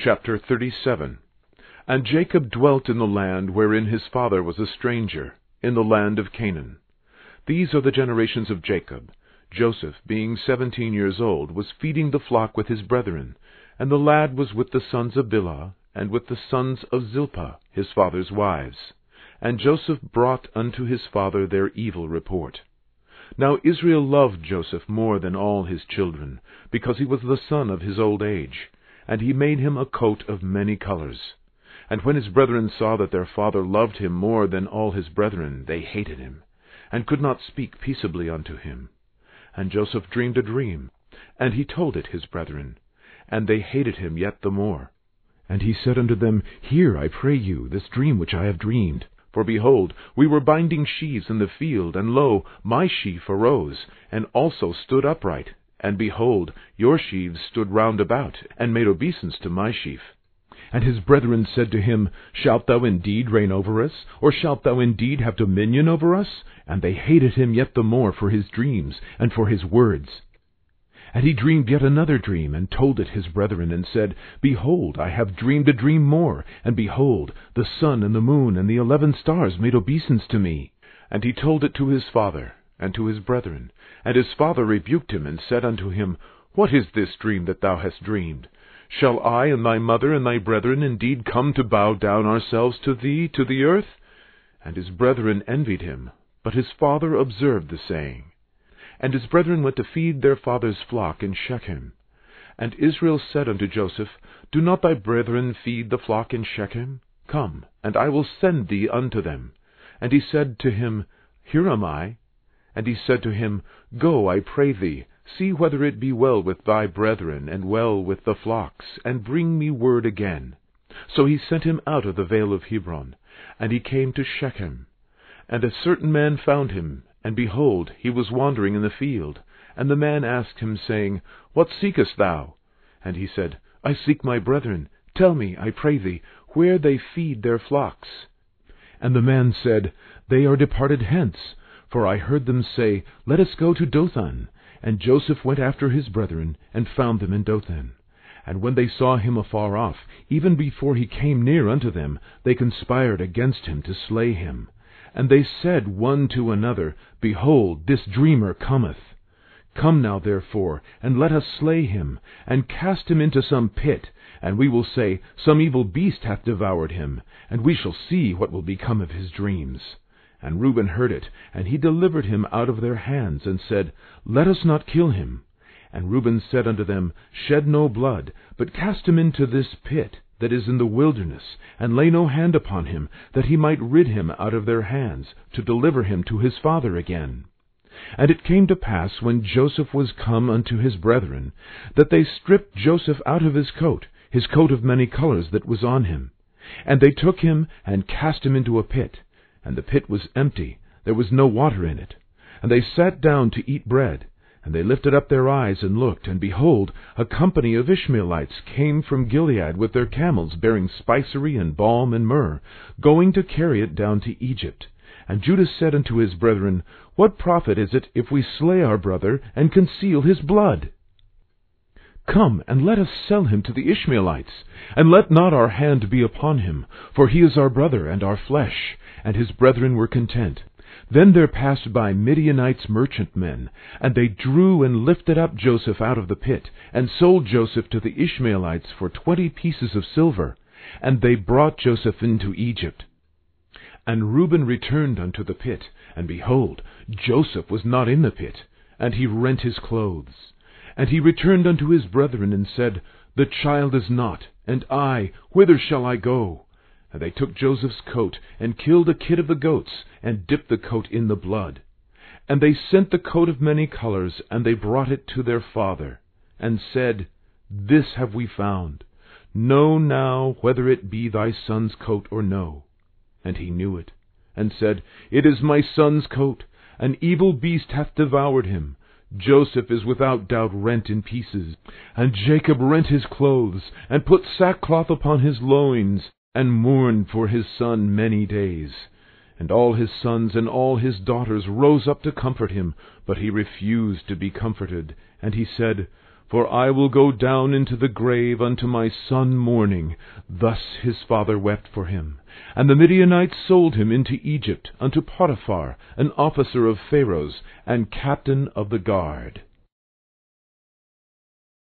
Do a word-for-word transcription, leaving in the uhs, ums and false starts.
Chapter thirty-seven. And Jacob dwelt in the land wherein his father was a stranger, in the land of Canaan. These are the generations of Jacob. Joseph, being seventeen years old, was feeding the flock with his brethren, and the lad was with the sons of Bilhah, and with the sons of Zilpah, his father's wives. And Joseph brought unto his father their evil report. Now Israel loved Joseph more than all his children, because he was the son of his old age. And he made him a coat of many colors. And when his brethren saw that their father loved him more than all his brethren, they hated him, and could not speak peaceably unto him. And Joseph dreamed a dream, and he told it his brethren, and they hated him yet the more. And he said unto them, Hear, I pray you, this dream which I have dreamed. For behold, we were binding sheaves in the field, and lo, my sheaf arose, and also stood upright. And behold, your sheaves stood round about, and made obeisance to my sheaf. And his brethren said to him, Shalt thou indeed reign over us? Or shalt thou indeed have dominion over us? And they hated him yet the more for his dreams, and for his words. And he dreamed yet another dream, and told it his brethren, and said, Behold, I have dreamed a dream more, and behold, the sun and the moon and the eleven stars made obeisance to me. And he told it to his father, and to his brethren. And his father rebuked him, and said unto him, What is this dream that thou hast dreamed? Shall I and thy mother and thy brethren indeed come to bow down ourselves to thee to the earth? And his brethren envied him, but his father observed the saying. And his brethren went to feed their father's flock in Shechem. And Israel said unto Joseph, Do not thy brethren feed the flock in Shechem? Come, and I will send thee unto them. And he said to him, Here am I. And he said to him, Go, I pray thee, see whether it be well with thy brethren, and well with the flocks, and bring me word again. So he sent him out of the vale of Hebron, and he came to Shechem. And a certain man found him, and behold, he was wandering in the field. And the man asked him, saying, What seekest thou? And he said, I seek my brethren. Tell me, I pray thee, where they feed their flocks. And the man said, They are departed hence. For I heard them say, Let us go to Dothan. And Joseph went after his brethren, and found them in Dothan. And when they saw him afar off, even before he came near unto them, they conspired against him to slay him. And they said one to another, Behold, this dreamer cometh. Come now therefore, and let us slay him, and cast him into some pit, and we will say, Some evil beast hath devoured him, and we shall see what will become of his dreams. And Reuben heard it, and he delivered him out of their hands, and said, Let us not kill him. And Reuben said unto them, Shed no blood, but cast him into this pit that is in the wilderness, and lay no hand upon him, that he might rid him out of their hands, to deliver him to his father again. And it came to pass, when Joseph was come unto his brethren, that they stripped Joseph out of his coat, his coat of many colors that was on him. And they took him, and cast him into a pit. And the pit was empty, there was no water in it. And they sat down to eat bread. And they lifted up their eyes and looked, and behold, a company of Ishmaelites came from Gilead with their camels, bearing spicery and balm and myrrh, going to carry it down to Egypt. And Judah said unto his brethren, What profit is it if we slay our brother, and conceal his blood? Come, and let us sell him to the Ishmaelites, and let not our hand be upon him, for he is our brother and our flesh. And his brethren were content. Then there passed by Midianites merchantmen, and they drew and lifted up Joseph out of the pit, and sold Joseph to the Ishmaelites for twenty pieces of silver. And they brought Joseph into Egypt. And Reuben returned unto the pit, and behold, Joseph was not in the pit, and he rent his clothes. And he returned unto his brethren, and said, The child is not, and I, whither shall I go? And they took Joseph's coat, and killed a kid of the goats, and dipped the coat in the blood. And they sent the coat of many colors, and they brought it to their father, and said, This have we found. Know now whether it be thy son's coat or no. And he knew it, and said, It is my son's coat. An evil beast hath devoured him. Joseph is without doubt rent in pieces. And Jacob rent his clothes, and put sackcloth upon his loins, and mourned for his son many days. And all his sons and all his daughters rose up to comfort him, but he refused to be comforted. And he said, For I will go down into the grave unto my son mourning. Thus his father wept for him. And the Midianites sold him into Egypt unto Potiphar, an officer of Pharaoh's, and captain of the guard.